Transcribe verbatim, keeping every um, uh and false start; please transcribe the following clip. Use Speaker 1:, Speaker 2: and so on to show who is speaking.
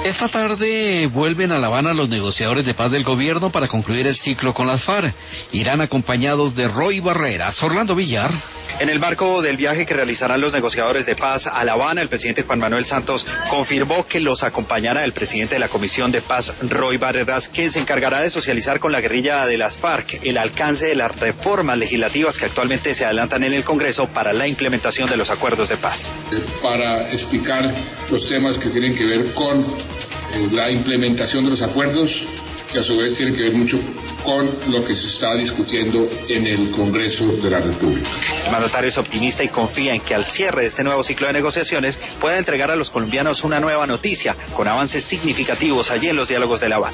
Speaker 1: Esta tarde vuelven a La Habana los negociadores de paz del gobierno para concluir el ciclo con las FARC. Irán acompañados de Roy Barreras. Orlando Villar.
Speaker 2: En el marco del viaje que realizarán los negociadores de paz a La Habana, el presidente Juan Manuel Santos confirmó que los acompañará el presidente de la Comisión de Paz, Roy Barreras, quien se encargará de socializar con la guerrilla de las FARC el alcance de las reformas legislativas que actualmente se adelantan en el Congreso para la implementación de los acuerdos de paz.
Speaker 3: Para explicar los temas que tienen que ver con eh, la implementación de los acuerdos, que a su vez tienen que ver mucho con lo que se está discutiendo en el Congreso de la República.
Speaker 2: El mandatario es optimista y confía en que al cierre de este nuevo ciclo de negociaciones pueda entregar a los colombianos una nueva noticia con avances significativos allí en los diálogos de La Habana.